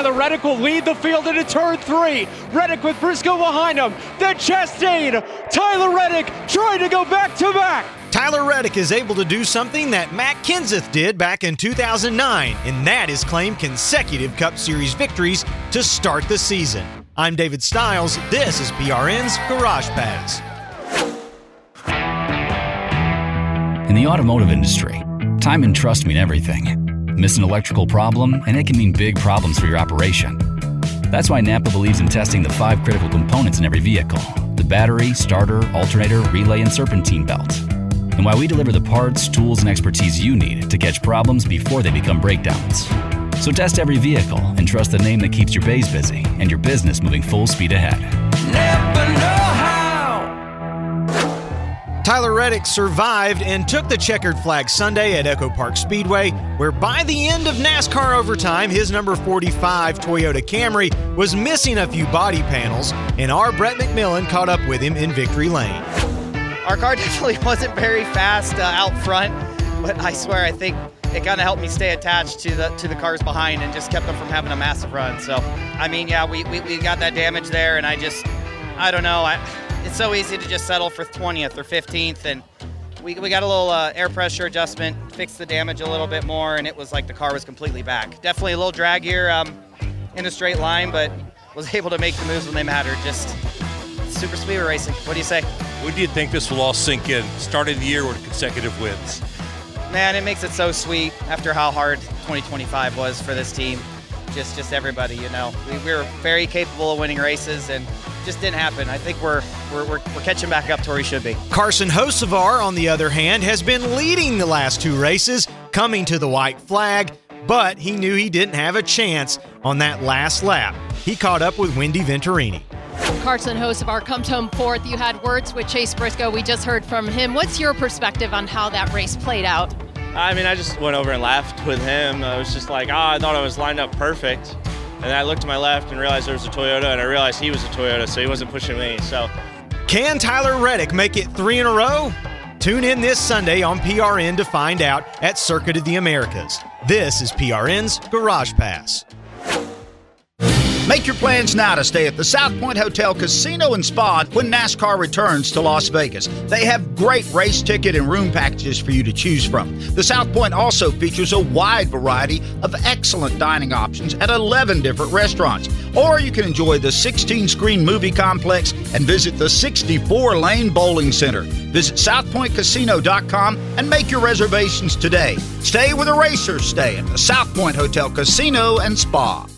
Tyler Reddick will lead the field into turn 3. Reddick with Briscoe behind him. Then Chastain. Tyler Reddick trying to go back-to-back. Tyler Reddick is able to do something that Matt Kenseth did back in 2009, and that is claim consecutive Cup Series victories to start the season. I'm David Stiles. This is PRN's Garage Pass. In the automotive industry, time and trust mean everything. Miss an electrical problem, and it can mean big problems for your operation. That's why Napa believes in testing the 5 critical components in every vehicle: the battery, starter, alternator, relay, and serpentine belt. And why we deliver the parts, tools, and expertise you need to catch problems before they become breakdowns. So test every vehicle and trust the name that keeps your bays busy and your business moving full speed ahead. Never know how. Tyler Reddick survived and took the checkered flag Sunday at Echo Park Speedway, where by the end of NASCAR overtime, his number 45 Toyota Camry was missing a few body panels, and our Brett McMillan caught up with him in victory lane. Our car definitely wasn't very fast out front, but I swear I think it kind of helped me stay attached to the cars behind and just kept them from having a massive run. So, I mean, yeah, we got that damage there, and I don't know. It's so easy to just settle for 20th or 15th, and we got a little air pressure adjustment, fixed the damage a little bit more, and it was like the car was completely back. Definitely a little drag here in a straight line, but was able to make the moves when they mattered. Just super speedway racing. What do you say? When do you think this will all sink in? Starting the year with consecutive wins. Man, it makes it so sweet after how hard 2025 was for this team. Just everybody, you know. We were very capable of winning races, and just didn't happen. I think we're catching back up to where we should be. Carson Hocevar, on the other hand, has been leading the last 2 races, coming to the white flag, but he knew he didn't have a chance on that last lap. He caught up with Wendy Venturini. Carson Hocevar comes home 4th. You had words with Chase Briscoe. We just heard from him. What's your perspective on how that race played out? I mean, I just went over and laughed with him. I was just like, I thought I was lined up perfect. And then I looked to my left and realized there was a Toyota, and I realized he was a Toyota, so he wasn't pushing me. So, can Tyler Reddick make it 3 in a row? Tune in this Sunday on PRN to find out at Circuit of the Americas. This is PRN's Garage Pass. Make your plans now to stay at the South Point Hotel Casino and Spa when NASCAR returns to Las Vegas. They have great race ticket and room packages for you to choose from. The South Point also features a wide variety of excellent dining options at 11 different restaurants. Or you can enjoy the 16-screen movie complex and visit the 64-lane bowling center. Visit SouthPointCasino.com and make your reservations today. Stay where the racers stay at the South Point Hotel Casino and Spa.